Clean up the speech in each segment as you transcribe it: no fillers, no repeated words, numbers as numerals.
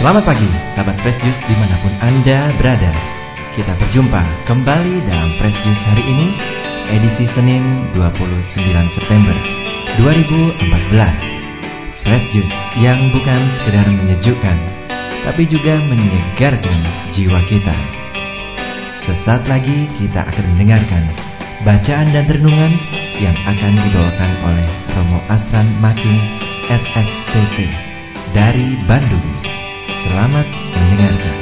Selamat pagi, sahabat Fresh Juice dimanapun Anda berada. Kita berjumpa kembali dalam Fresh Juice hari ini, edisi Senin 29 September 2014. Fresh Juice yang bukan sekedar menyejukkan, tapi juga menyegarkan jiwa kita. Sesaat lagi kita akan mendengarkan bacaan dan renungan yang akan dibawakan oleh Romo Asran Makin SSCC dari Bandung. Selamat mendengarkan.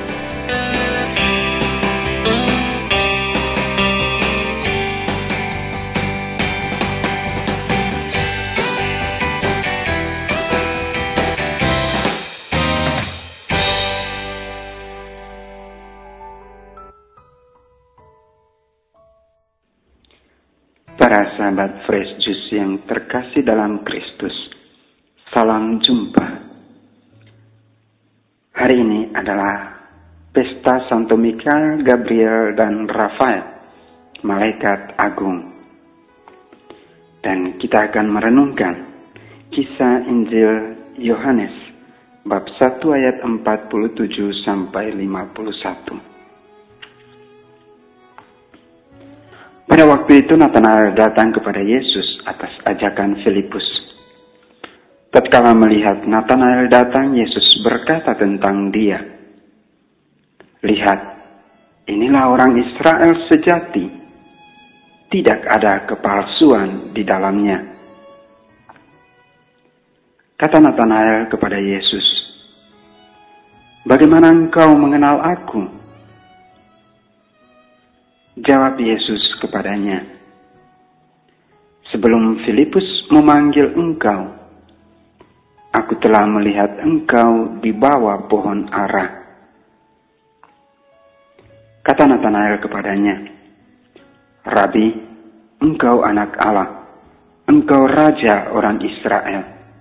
Para sahabat Fresh Juice yang terkasih dalam Kristus, salam jumpa. Hari ini adalah pesta Santo Mikael, Gabriel, dan Rafael, Malaikat Agung. Dan kita akan merenungkan kisah Injil Yohanes, bab 1 ayat 47 sampai 51. Pada waktu itu Natanael datang kepada Yesus atas ajakan Filipus. Tatkala melihat Natanael datang, Yesus berkata tentang dia, "Lihat, inilah orang Israel sejati. Tidak ada kepalsuan di dalamnya." Kata Natanael kepada Yesus, "Bagaimana engkau mengenal aku?" Jawab Yesus kepadanya, "Sebelum Filipus memanggil engkau, aku telah melihat engkau di bawah pohon ara." Kata Natanael kepadanya, "Rabi, engkau anak Allah, engkau raja orang Israel."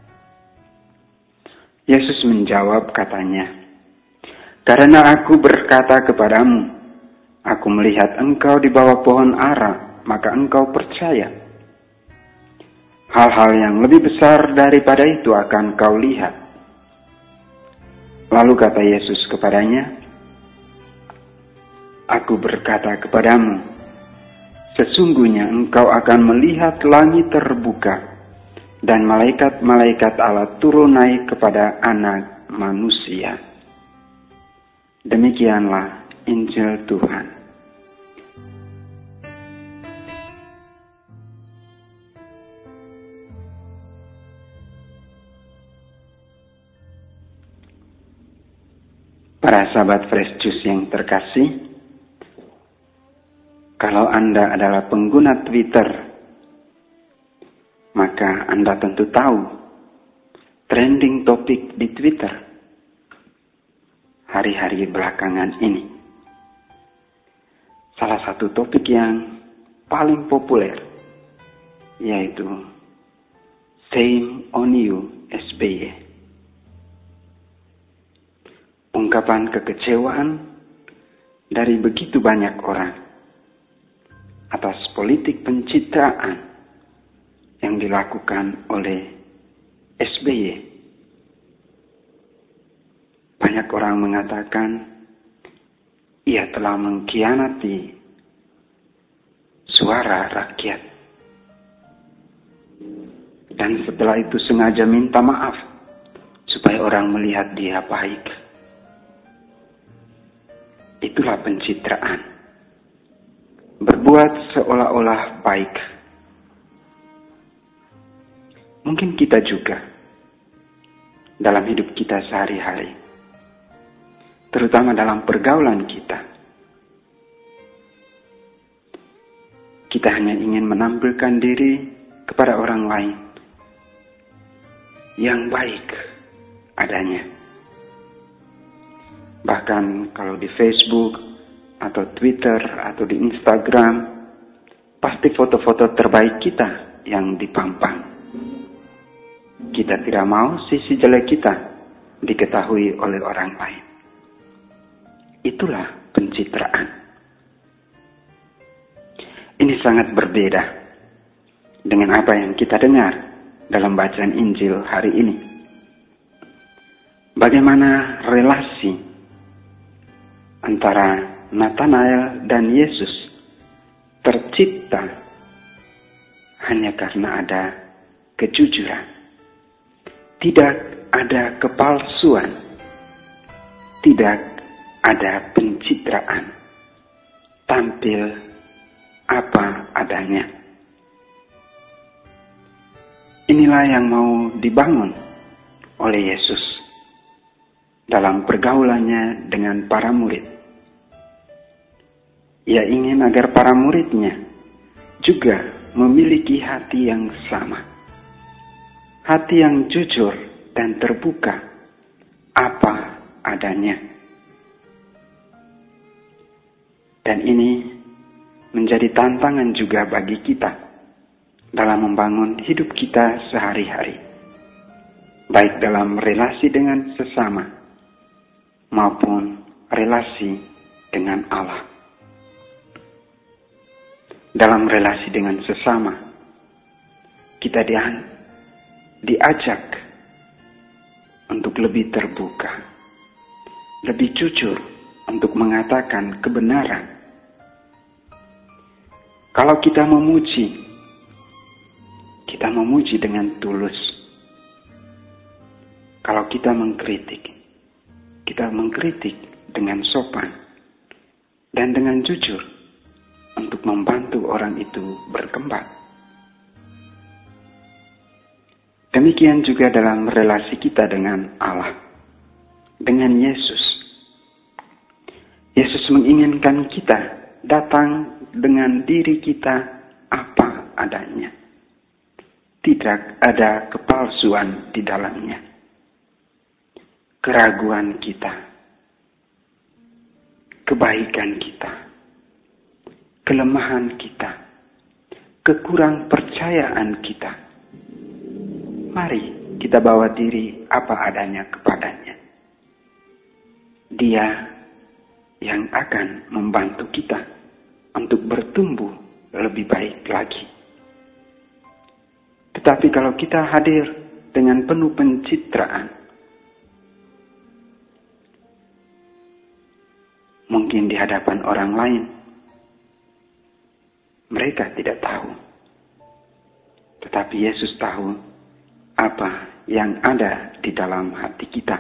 Yesus menjawab katanya, "Karena aku berkata kepadamu, aku melihat engkau di bawah pohon ara, maka engkau percaya. Hal-hal yang lebih besar daripada itu akan kau lihat." Lalu kata Yesus kepadanya, "Aku berkata kepadamu, sesungguhnya engkau akan melihat langit terbuka dan malaikat-malaikat Allah turun naik kepada Anak Manusia." Demikianlah Injil Tuhan. Para sahabat Fresh Juice yang terkasih, kalau Anda adalah pengguna Twitter, maka Anda tentu tahu trending topik di Twitter hari-hari belakangan ini. Salah satu topik yang paling populer yaitu "Shame on you, SBY". Ungkapan kekecewaan dari begitu banyak orang atas politik pencitraan yang dilakukan oleh SBY. Banyak orang mengatakan ia telah mengkhianati suara rakyat. Dan setelah itu sengaja minta maaf supaya orang melihat dia baik. Itulah pencitraan. Berbuat seolah-olah baik. Mungkin kita juga dalam hidup kita sehari-hari, terutama dalam pergaulan kita, kita hanya ingin menampilkan diri kepada orang lain yang baik adanya. Bahkan kalau di Facebook atau Twitter atau di Instagram, pasti foto-foto terbaik kita yang dipampang. Kita tidak mau sisi jelek kita diketahui oleh orang lain. Itulah pencitraan. Ini sangat berbeda dengan apa yang kita dengar dalam bacaan Injil hari ini. bagaimana relasi antara Nathanael dan Yesus tercipta hanya karena ada kejujuran. Tidak ada kepalsuan, tidak ada pencitraan, tampil apa adanya. Inilah yang mau dibangun oleh Yesus dalam pergaulannya dengan para murid. Ia ingin agar para muridnya juga memiliki hati yang sama. Hati yang jujur dan terbuka apa adanya. Dan ini menjadi tantangan juga bagi kita dalam membangun hidup kita sehari-hari. Baik dalam relasi dengan sesama maupun relasi dengan Allah. Dalam relasi dengan sesama, kita diajak untuk lebih terbuka, lebih jujur untuk mengatakan kebenaran. Kalau kita memuji dengan tulus. Kalau kita mengkritik dengan sopan dan dengan jujur untuk membantu orang itu berkembang. Demikian juga dalam relasi kita dengan Allah, dengan Yesus. Yesus menginginkan kita datang dengan diri kita apa adanya. Tidak ada kepalsuan di dalamnya. Keraguan kita, kebaikan kita, kelemahan kita, kekurang percayaan kita. Mari kita bawa diri apa adanya kepadanya. Dia yang akan membantu kita untuk bertumbuh lebih baik lagi. Tetapi kalau kita hadir dengan penuh pencitraan, mungkin di hadapan orang lain, mereka tidak tahu. Tetapi Yesus tahu apa yang ada di dalam hati kita.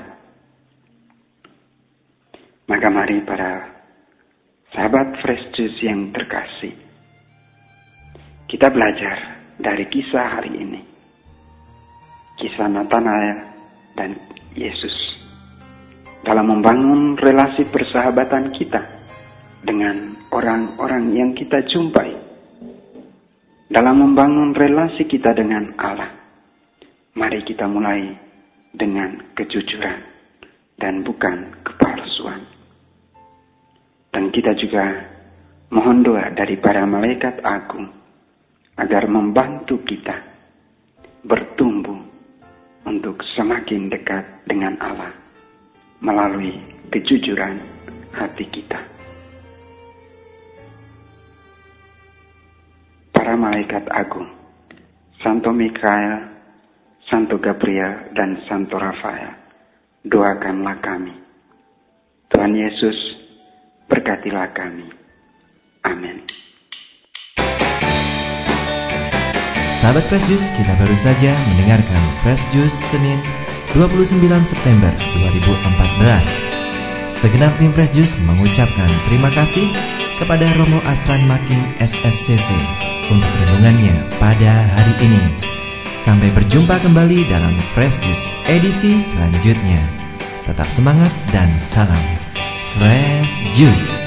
Maka mari para sahabat Fresh Juice yang terkasih, kita belajar dari kisah hari ini. Kisah Nathanael dan Yesus dalam membangun relasi persahabatan kita dengan orang-orang yang kita jumpai. Dalam membangun relasi kita dengan Allah. Mari kita mulai dengan kejujuran dan bukan kepalsuan. Dan kita juga mohon doa dari para malaikat agung agar membantu kita bertumbuh untuk semakin dekat dengan Allah melalui kejujuran hati kita. Para malaikat agung, Santo Mikael, Santo Gabriel, dan Santo Rafael, doakanlah kami. Tuhan Yesus, berkatilah kami. Amin. Sahabat Fresh Juice, kita baru saja mendengarkan Fresh Juice Senin 29 September 2014. Segenap tim Fresh Juice mengucapkan terima kasih kepada Romo Asran Making SSCC untuk renungannya pada hari ini. Sampai berjumpa kembali dalam Fresh Juice edisi selanjutnya. Tetap semangat dan salam Fresh Juice.